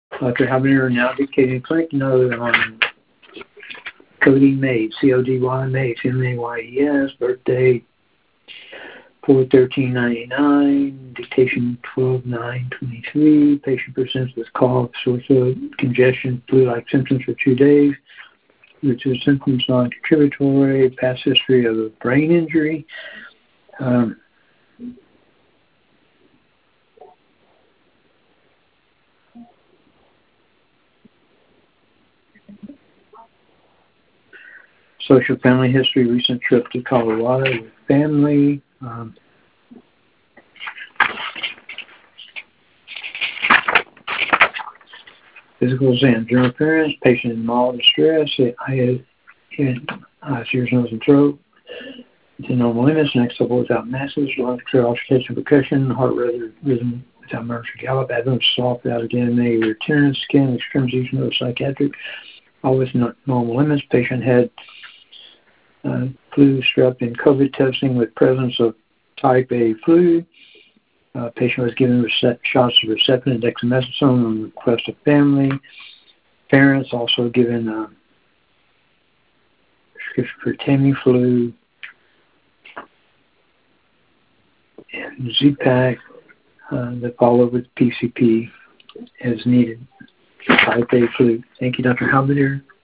Dr. Habener now dictating clinic note on Cody Mays, C-O-D-Y Mays, M-A-Y-E-S, birthday 4/13/99, dictation 12/9/23. Patient presents with cough, sore throat, congestion, flu-like symptoms for 2 days. Which are symptoms non-contributory, past history of a brain injury. Social family history, recent trip to Colorado with family. Physical exam, general appearance, patient in mild distress. I had eyes, ears, nose, and throat. It's in normal limits. Next level without masses. Lung control, auscultation, percussion. Heart rhythm without murmurs or gallop. Abdomen soft without edema, return. Skin, extremities, no psychiatric. All within normal limits. Patient had flu, strep, and COVID testing with presence of type A flu. Patient was given shots of Herceptin and dexamethasone on request of family. Parents also given prescription for Tamiflu and Z-Pak that follow with PCP as needed. Type A flu. Thank you, Dr. Habener.